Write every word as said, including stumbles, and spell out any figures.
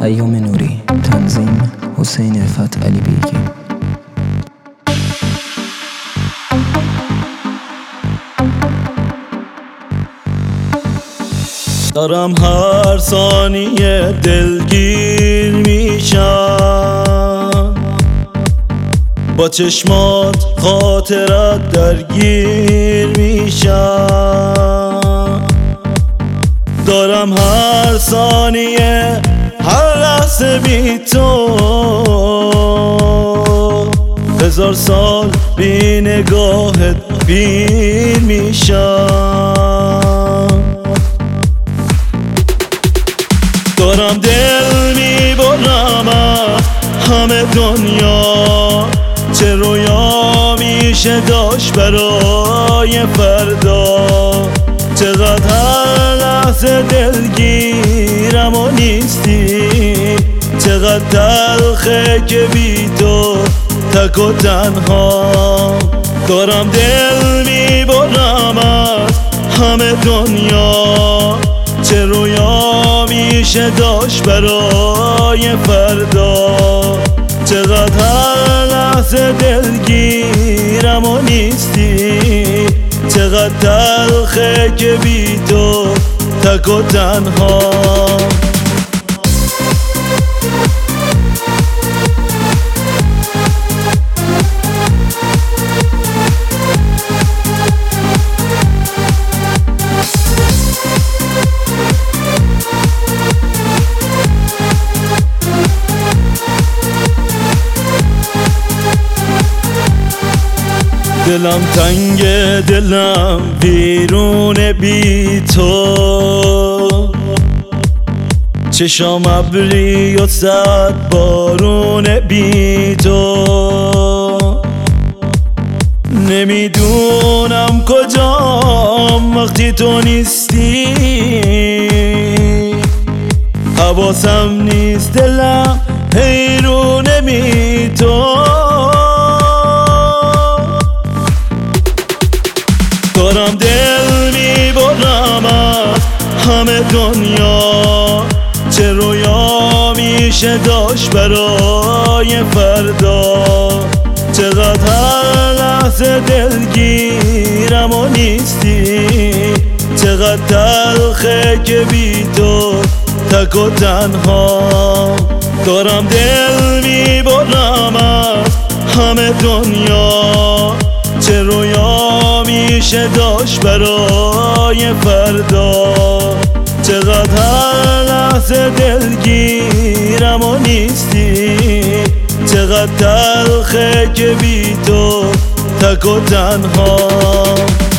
پیام نوری، تنظیم حسین عفت علی بیگی. دارم هر ثانیه دلگیر میشم، با چشمات خاطرت درگیر میشم. دارم هر ثانیه هر لحظه بی تو هزار سال بی نگاهت پیر میشم. دارم دل میبرم از همه دنیا، چه رویا میشه داشت برای فردا. چقدر هر لحظه دلگیرم و نیستی، چقدر تلخه که بی تو تک و تنها. دارم دل میبرم از همه دنیا، چه رویا میشه داشت برای فردا. چقدر هر لحظه دلگیرم و نیستی، چقدر تلخه که بی تو تک و تنها. دلم تنگ، دلم بیرون بی تو، چشام ابری و صد بارون بی تو. نمیدونم کجام وقتی تو نیستی، حواسم نیست دلم حیرون بی تو. دارم دل میبرم از همه دنیا، چه رویا میشه داشت برای فردا. چقدر هر لحظه دلگیرم و نیستی، چقدر تلخه که بی تو تک و تنها. دارم دل میبرم از همه دنیا، چه رویا میشه داشت برای فردا. چقدر هر لحظه دلگیرم و نیستی، چقدر تلخه که بی تو تک و تنها.